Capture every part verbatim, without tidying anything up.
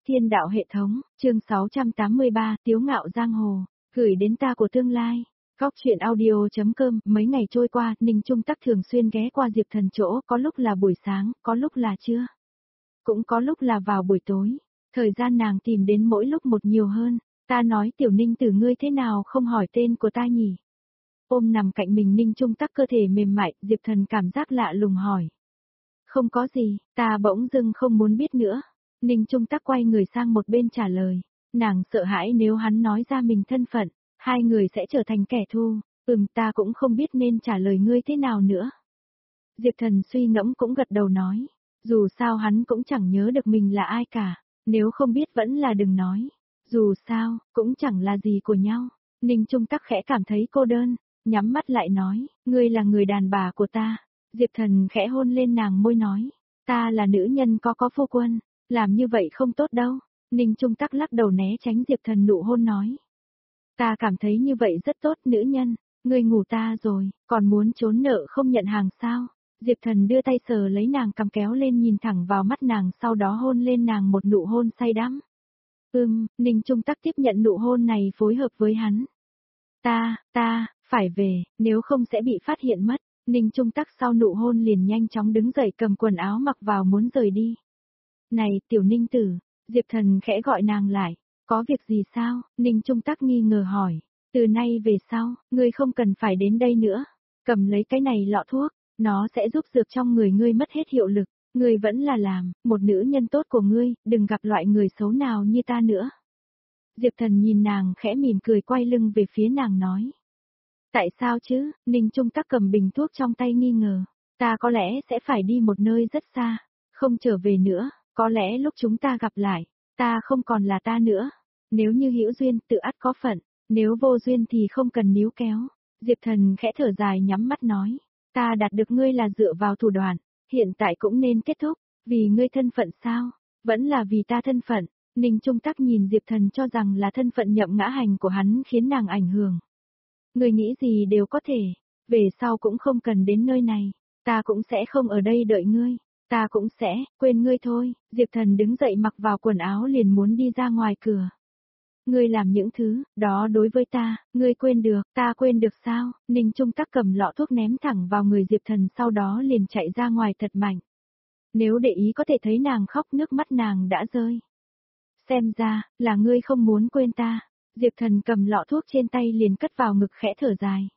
Thiên đạo hệ thống, chương sáu trăm tám mươi ba, Tiếu ngạo giang hồ, gửi đến ta của tương lai. Góc chuyện audio.com, mấy ngày trôi qua, Ninh Trung Tắc thường xuyên ghé qua Diệp Thần chỗ, có lúc là buổi sáng, có lúc là trưa, cũng có lúc là vào buổi tối. Thời gian nàng tìm đến mỗi lúc một nhiều hơn. Ta nói Tiểu Ninh tử ngươi thế nào không hỏi tên của ta nhỉ? Ôm nằm cạnh mình Ninh Trung Tắc cơ thể mềm mại, Diệp Thần cảm giác lạ lùng hỏi. Không có gì, ta bỗng dưng không muốn biết nữa. Ninh Trung Tắc quay người sang một bên trả lời. Nàng sợ hãi nếu hắn nói ra mình thân phận, hai người sẽ trở thành kẻ thù. Ừm, ta cũng không biết nên trả lời ngươi thế nào nữa. Diệp Thần suy ngẫm cũng gật đầu nói. Dù sao hắn cũng chẳng nhớ được mình là ai cả. Nếu không biết vẫn là đừng nói. Dù sao, cũng chẳng là gì của nhau. Ninh Trung Tắc khẽ cảm thấy cô đơn, nhắm mắt lại nói, ngươi là người đàn bà của ta. Diệp Thần khẽ hôn lên nàng môi nói, ta là nữ nhân có có phu quân, làm như vậy không tốt đâu. Ninh Trung Tắc lắc đầu né tránh Diệp Thần nụ hôn nói. Ta cảm thấy như vậy rất tốt nữ nhân, ngươi ngủ ta rồi, còn muốn trốn nợ không nhận hàng sao? Diệp Thần đưa tay sờ lấy nàng cầm kéo lên nhìn thẳng vào mắt nàng sau đó hôn lên nàng một nụ hôn say đắm. Ừm, Ninh Trung Tắc tiếp nhận nụ hôn này phối hợp với hắn. Ta, ta, phải về, nếu không sẽ bị phát hiện mất. Ninh Trung Tắc sau nụ hôn liền nhanh chóng đứng dậy cầm quần áo mặc vào muốn rời đi. Này, Tiểu Ninh tử, Diệp Thần khẽ gọi nàng lại, có việc gì sao? Ninh Trung Tắc nghi ngờ hỏi, từ nay về sau, ngươi không cần phải đến đây nữa, cầm lấy cái này lọ thuốc, nó sẽ giúp dược trong người ngươi mất hết hiệu lực, ngươi vẫn là làm, một nữ nhân tốt của ngươi, đừng gặp loại người xấu nào như ta nữa. Diệp Thần nhìn nàng khẽ mỉm cười quay lưng về phía nàng nói. Tại sao chứ? Ninh Trung Tắc cầm bình thuốc trong tay nghi ngờ. Ta có lẽ sẽ phải đi một nơi rất xa, không trở về nữa, có lẽ lúc chúng ta gặp lại, ta không còn là ta nữa. Nếu như hữu duyên tự ắt có phận, nếu vô duyên thì không cần níu kéo. Diệp Thần khẽ thở dài nhắm mắt nói, ta đạt được ngươi là dựa vào thủ đoạn, hiện tại cũng nên kết thúc, vì ngươi thân phận sao? Vẫn là vì ta thân phận. Ninh Trung Tắc nhìn Diệp Thần cho rằng là thân phận nhậm ngã hành của hắn khiến nàng ảnh hưởng. Ngươi nghĩ gì đều có thể, về sau cũng không cần đến nơi này, ta cũng sẽ không ở đây đợi ngươi, ta cũng sẽ, quên ngươi thôi. Diệp Thần đứng dậy mặc vào quần áo liền muốn đi ra ngoài cửa. Ngươi làm những thứ, đó đối với ta, ngươi quên được, ta quên được sao? Ninh Trung Tắc cầm lọ thuốc ném thẳng vào người Diệp Thần sau đó liền chạy ra ngoài thật mạnh. Nếu để ý có thể thấy nàng khóc nước mắt nàng đã rơi. Xem ra, là ngươi không muốn quên ta. Diệp Thần cầm lọ thuốc trên tay liền cất vào ngực khẽ thở dài.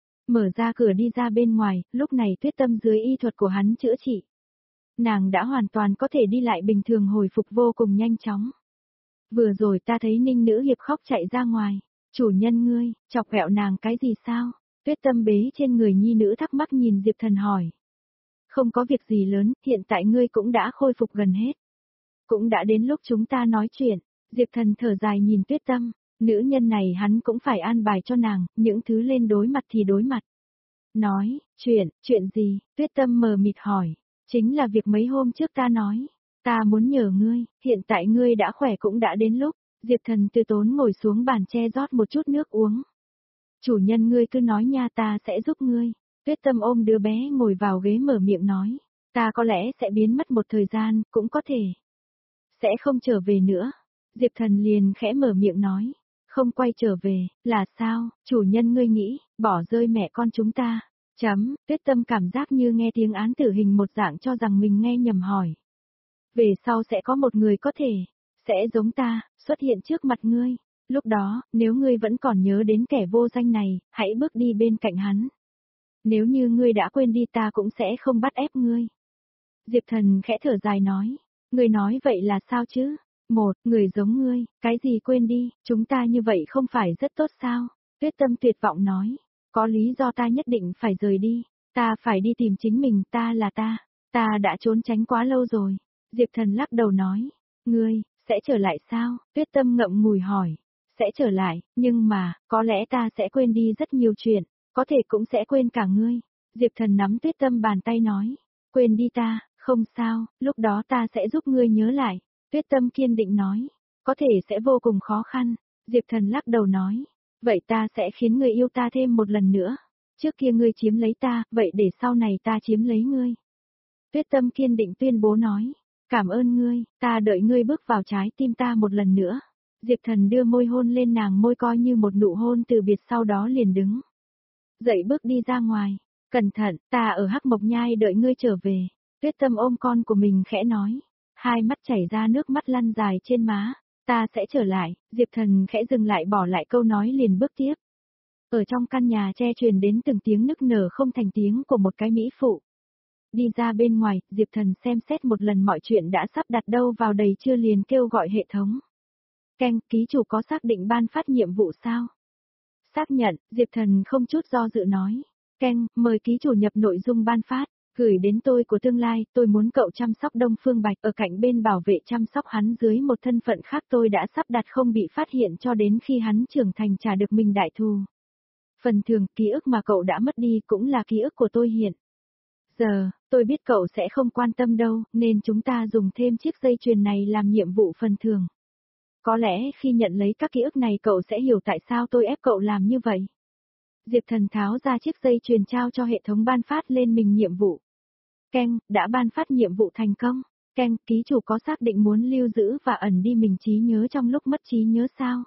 Mở ra cửa đi ra bên ngoài, lúc này Tuyết Tâm dưới y thuật của hắn chữa trị. Nàng đã hoàn toàn có thể đi lại bình thường hồi phục vô cùng nhanh chóng. Vừa rồi ta thấy Ninh nữ hiệp khóc chạy ra ngoài. Chủ nhân ngươi, chọc ghẹo nàng cái gì sao? Tuyết Tâm bế trên người nhi nữ thắc mắc nhìn Diệp Thần hỏi. Không có việc gì lớn, hiện tại ngươi cũng đã khôi phục gần hết. Cũng đã đến lúc chúng ta nói chuyện. Diệp Thần thở dài nhìn Tuyết Tâm. Nữ nhân này hắn cũng phải an bài cho nàng, những thứ lên đối mặt thì đối mặt. Nói, chuyện, chuyện gì? Tuyết Tâm mờ mịt hỏi. Chính là việc mấy hôm trước ta nói. Ta muốn nhờ ngươi, hiện tại ngươi đã khỏe cũng đã đến lúc. Diệp Thần từ tốn ngồi xuống bàn che rót một chút nước uống. Chủ nhân ngươi cứ nói nha, ta sẽ giúp ngươi. Tuyết Tâm ôm đứa bé ngồi vào ghế mở miệng nói. Ta có lẽ sẽ biến mất một thời gian, cũng có thể. Sẽ không trở về nữa. Diệp Thần liền khẽ mở miệng nói. Không quay trở về, là sao? Chủ nhân ngươi nghĩ, bỏ rơi mẹ con chúng ta. Chấm, Tuyết Tâm cảm giác như nghe tiếng án tử hình một dạng cho rằng mình nghe nhầm hỏi. Về sau sẽ có một người có thể, sẽ giống ta, xuất hiện trước mặt ngươi. Lúc đó, nếu ngươi vẫn còn nhớ đến kẻ vô danh này, hãy bước đi bên cạnh hắn. Nếu như ngươi đã quên đi ta cũng sẽ không bắt ép ngươi. Diệp Thần khẽ thở dài nói, ngươi nói vậy là sao chứ? Một, người giống ngươi, cái gì quên đi, chúng ta như vậy không phải rất tốt sao? Tuyết Tâm tuyệt vọng nói, có lý do ta nhất định phải rời đi, ta phải đi tìm chính mình, ta là ta, ta đã trốn tránh quá lâu rồi. Diệp Thần lắc đầu nói, ngươi, sẽ trở lại sao? Tuyết Tâm ngậm ngùi hỏi, sẽ trở lại, nhưng mà, có lẽ ta sẽ quên đi rất nhiều chuyện, có thể cũng sẽ quên cả ngươi. Diệp Thần nắm Tuyết Tâm bàn tay nói, quên đi ta, không sao, lúc đó ta sẽ giúp ngươi nhớ lại. Tuyết Tâm kiên định nói, có thể sẽ vô cùng khó khăn. Diệp Thần lắc đầu nói, vậy ta sẽ khiến ngươi yêu ta thêm một lần nữa. Trước kia ngươi chiếm lấy ta, vậy để sau này ta chiếm lấy ngươi. Tuyết Tâm kiên định tuyên bố nói, Cảm ơn ngươi, ta đợi ngươi bước vào trái tim ta một lần nữa. Diệp Thần đưa môi hôn lên nàng môi coi như một nụ hôn từ biệt, sau đó liền đứng dậy bước đi ra ngoài. Cẩn thận, ta ở Hắc Mộc Nhai đợi ngươi trở về. Tuyết Tâm ôm con của mình khẽ nói. Hai mắt chảy ra nước mắt lăn dài trên má. Ta sẽ trở lại. Diệp Thần khẽ dừng lại, bỏ lại câu nói liền bước tiếp. Ở trong căn nhà tre truyền đến từng tiếng nức nở không thành tiếng của một cái mỹ phụ. Đi ra bên ngoài, Diệp Thần xem xét một lần mọi chuyện đã sắp đặt đâu vào đầy chưa liền kêu gọi hệ thống. Keng, ký chủ có xác định ban phát nhiệm vụ sao? Xác nhận, Diệp Thần không chút do dự nói. Keng, mời ký chủ nhập nội dung ban phát, gửi đến tôi của tương lai, tôi muốn cậu chăm sóc Đông Phương Bạch ở cạnh bên bảo vệ chăm sóc hắn dưới một thân phận khác, tôi đã sắp đặt không bị phát hiện cho đến khi hắn trưởng thành trả được mình đại thù. Phần thưởng, ký ức mà cậu đã mất đi cũng là ký ức của tôi hiện giờ, tôi biết cậu sẽ không quan tâm đâu, nên chúng ta dùng thêm chiếc dây chuyền này làm nhiệm vụ phần thưởng. Có lẽ khi nhận lấy các ký ức này cậu sẽ hiểu tại sao tôi ép cậu làm như vậy. Diệp Thần tháo ra chiếc dây chuyền trao cho hệ thống ban phát lên mình nhiệm vụ. Keng, đã ban phát nhiệm vụ thành công. Keng, ký chủ có xác định muốn lưu giữ và ẩn đi mình trí nhớ trong lúc mất trí nhớ sao?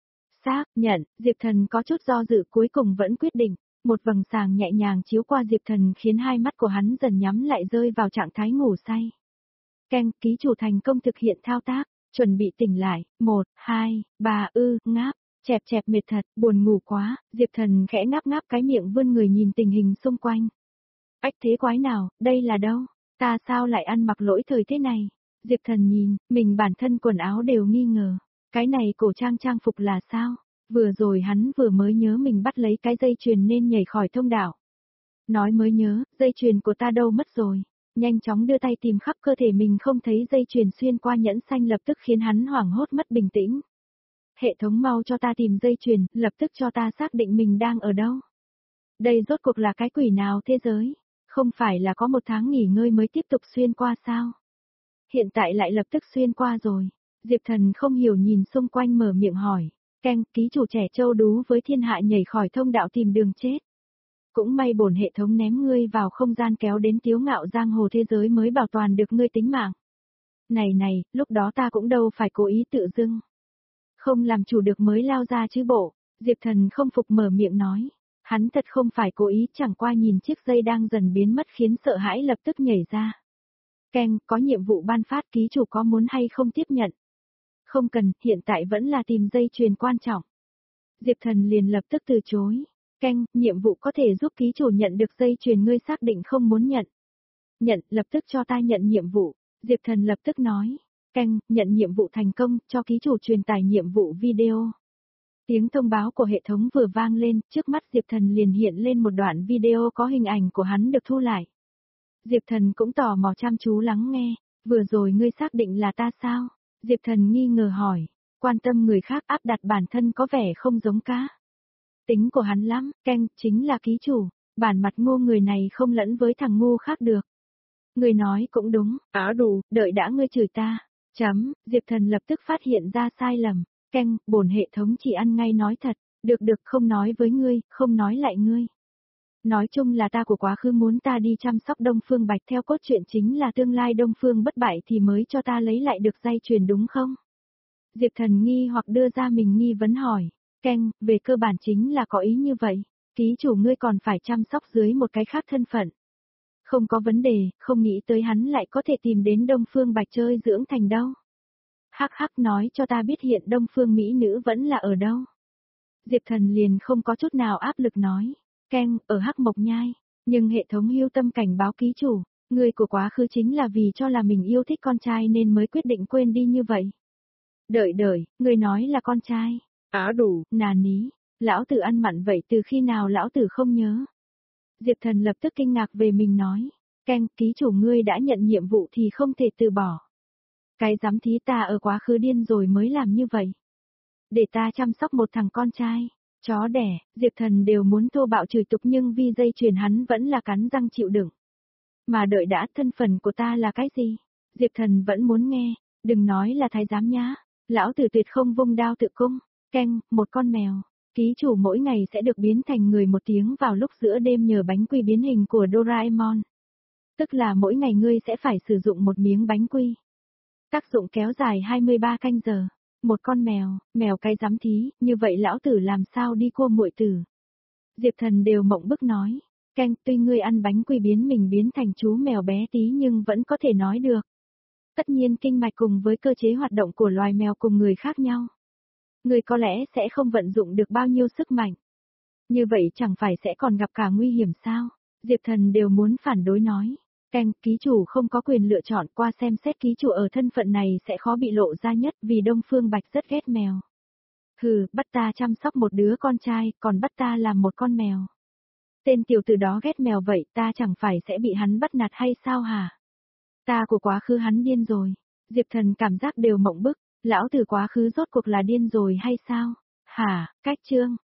Xác nhận, Diệp Thần có chút do dự cuối cùng vẫn quyết định. Một vầng sáng nhẹ nhàng chiếu qua Diệp Thần khiến hai mắt của hắn dần nhắm lại, rơi vào trạng thái ngủ say. Keng, ký chủ thành công thực hiện thao tác, chuẩn bị tỉnh lại, một, hai, ba, ư, ngáp, chẹp chẹp mệt thật, buồn ngủ quá, Diệp Thần khẽ ngáp ngáp cái miệng vươn người nhìn tình hình xung quanh. Ách thế quái nào, đây là đâu, ta sao lại ăn mặc lỗi thời thế này? Diệp Thần nhìn, mình bản thân quần áo đều nghi ngờ, cái này cổ trang trang phục là sao? Vừa rồi hắn vừa mới nhớ mình bắt lấy cái dây chuyền nên nhảy khỏi thông đạo. Nói mới nhớ, dây chuyền của ta đâu mất rồi. Nhanh chóng đưa tay tìm khắp cơ thể mình không thấy dây chuyền xuyên qua nhẫn xanh, lập tức khiến hắn hoảng hốt mất bình tĩnh. Hệ thống mau cho ta tìm dây chuyền, lập tức cho ta xác định mình đang ở đâu. Đây rốt cuộc là cái quỷ nào thế giới? Không phải là có một tháng nghỉ ngơi mới tiếp tục xuyên qua sao? Hiện tại lại lập tức xuyên qua rồi. Diệp Thần không hiểu nhìn xung quanh mở miệng hỏi. Keng, ký chủ trẻ trâu đú với thiên hạ nhảy khỏi thông đạo tìm đường chết. Cũng may bổn hệ thống ném ngươi vào không gian kéo đến Tiếu Ngạo giang hồ thế giới mới bảo toàn được ngươi tính mạng. Này này, lúc đó ta cũng đâu phải cố ý tự dưng. Không làm chủ được mới lao ra chứ bộ. Diệp Thần không phục mở miệng nói. Hắn thật không phải cố ý, chẳng qua nhìn chiếc dây đang dần biến mất khiến sợ hãi lập tức nhảy ra. Keng, có nhiệm vụ ban phát, ký chủ có muốn hay không tiếp nhận? Không cần, hiện tại vẫn là tìm dây chuyền quan trọng. Diệp Thần liền lập tức từ chối. Keng, nhiệm vụ có thể giúp ký chủ nhận được dây chuyền ngươi xác định không muốn nhận. Nhận, lập tức cho ta nhận nhiệm vụ. Diệp Thần lập tức nói. Keng, nhận nhiệm vụ thành công, cho ký chủ truyền tải nhiệm vụ video. Tiếng thông báo của hệ thống vừa vang lên, trước mắt Diệp Thần liền hiện lên một đoạn video có hình ảnh của hắn được thu lại. Diệp Thần cũng tò mò chăm chú lắng nghe. Vừa rồi ngươi xác định là ta sao? Diệp Thần nghi ngờ hỏi. Quan tâm người khác áp đặt bản thân có vẻ không giống cá. Tính của hắn lắm, Keng, chính là ký chủ. Bản mặt ngu người này không lẫn với thằng ngu khác được. Người nói cũng đúng, áo đủ, đợi đã ngươi chửi ta. Chấm, Diệp Thần lập tức phát hiện ra sai lầm. Keng, bổn hệ thống chỉ ăn ngay nói thật. Được được, không nói với ngươi, không nói lại ngươi. Nói chung là ta của quá khứ muốn ta đi chăm sóc Đông Phương Bạch, theo cốt truyện chính là tương lai Đông Phương bất bại thì mới cho ta lấy lại được dây chuyền đúng không? Diệp Thần nghi hoặc đưa ra mình nghi vấn hỏi. Keng, về cơ bản chính là có ý như vậy. Ký chủ ngươi còn phải chăm sóc dưới một cái khác thân phận. Không có vấn đề, không nghĩ tới hắn lại có thể tìm đến Đông Phương Bạch chơi dưỡng thành đâu. Hắc hắc, nói cho ta biết hiện Đông Phương Mỹ nữ vẫn là ở đâu. Diệp Thần liền không có chút nào áp lực nói. Keng, ở Hắc Mộc Nhai. Nhưng hệ thống hưu tâm cảnh báo ký chủ. Người của quá khứ chính là vì cho là mình yêu thích con trai nên mới quyết định quên đi như vậy. Đợi đợi, người nói là con trai. Á đủ, nà ní. Lão tử ăn mặn vậy từ khi nào lão tử không nhớ. Diệp Thần lập tức kinh ngạc về mình nói. Keng, ký chủ ngươi đã nhận nhiệm vụ thì không thể từ bỏ. Cái dám thí, ta ở quá khứ điên rồi mới làm như vậy. Để ta chăm sóc một thằng con trai. Chó đẻ, Diệp Thần đều muốn thô bạo chửi tục nhưng vì dây chuyền hắn vẫn là cắn răng chịu đựng. Mà đợi đã, thân phận của ta là cái gì? Diệp Thần vẫn muốn nghe, đừng nói là thái giám nhá. Lão tử tuyệt không vung đao tự cung. Keng, một con mèo. Ký chủ mỗi ngày sẽ được biến thành người một tiếng vào lúc giữa đêm nhờ bánh quy biến hình của Doraemon. Tức là mỗi ngày ngươi sẽ phải sử dụng một miếng bánh quy. Tác dụng kéo dài hai mươi ba canh giờ. Một con mèo, mèo cái giám thí, như vậy lão tử làm sao đi cua muội tử. Diệp Thần đều mộng bức nói. Canh, tuy ngươi ăn bánh quy biến mình biến thành chú mèo bé tí nhưng vẫn có thể nói được. Tất nhiên kinh mạch cùng với cơ chế hoạt động của loài mèo cùng người khác nhau. Người có lẽ sẽ không vận dụng được bao nhiêu sức mạnh. Như vậy chẳng phải sẽ còn gặp cả nguy hiểm sao? Diệp Thần đều muốn phản đối nói. Canh, ký chủ không có quyền lựa chọn, qua xem xét ký chủ ở thân phận này sẽ khó bị lộ ra nhất vì Đông Phương Bạch rất ghét mèo. Hừ, bắt ta chăm sóc một đứa con trai, còn bắt ta làm một con mèo. Tên tiểu tử đó ghét mèo vậy, ta chẳng phải sẽ bị hắn bắt nạt hay sao hả? Ta của quá khứ hắn điên rồi. Diệp Thần cảm giác đều mộng bức, lão tử quá khứ rốt cuộc là điên rồi hay sao? Hả, cách chương.